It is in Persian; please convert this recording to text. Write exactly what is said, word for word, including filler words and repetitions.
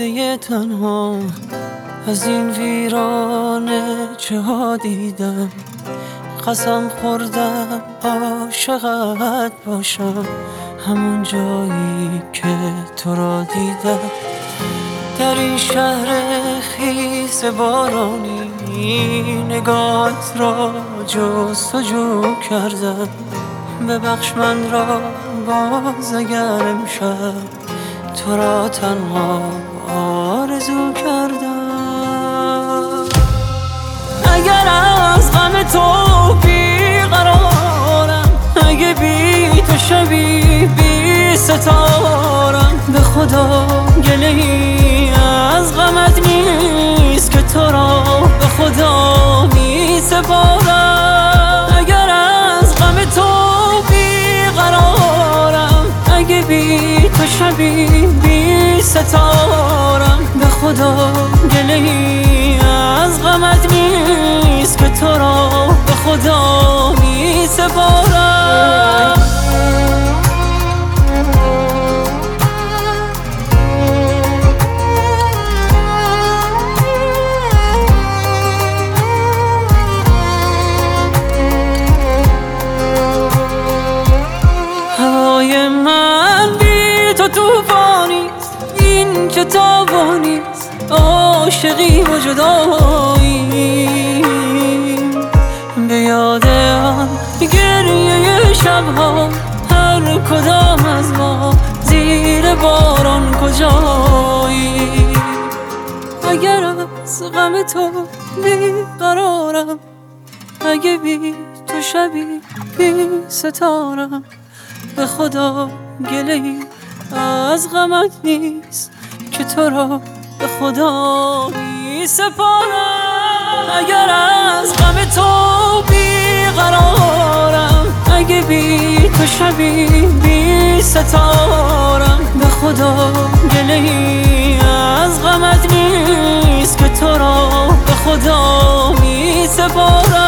دیده تنها از این ویرانه چه ها دیدم. قسم خوردم عاشقت باشم همون جایی که تو را دیدم. در این شهر خیس بارانی نگاهت را جستجو کردم. ببخش من را باز اگر امشب تو را تنها آرزو کردم. اگر از غم تو بیقرارم، اگه بی تو شبی بی ستارم، به خدا گله ای از غمت نیست که تو را به خدا می سپارم. اگر از غم تو بیقرارم، اگه بی تو شبی بی ستارم، به خدا گله ای از غمت نیست که تو را به خدا می سپارم. هوای من بی تو توفانیست، این چه تابانیست، عاشقی و جدایی. به یاد آن گریه شبها هر کدام از ما زیر باران کجایی. اگر از غم تو بیقرارم، اگه بی تو شبی بی ستارم، به خدا گله ای از غمت نیست که تو را به خدا می سپارم. اگر از غم تو بیقرارم، اگه بی تو شبی بی ستارم، به خدا گله ای از غمت نیست که تو را به خدا می سپارم.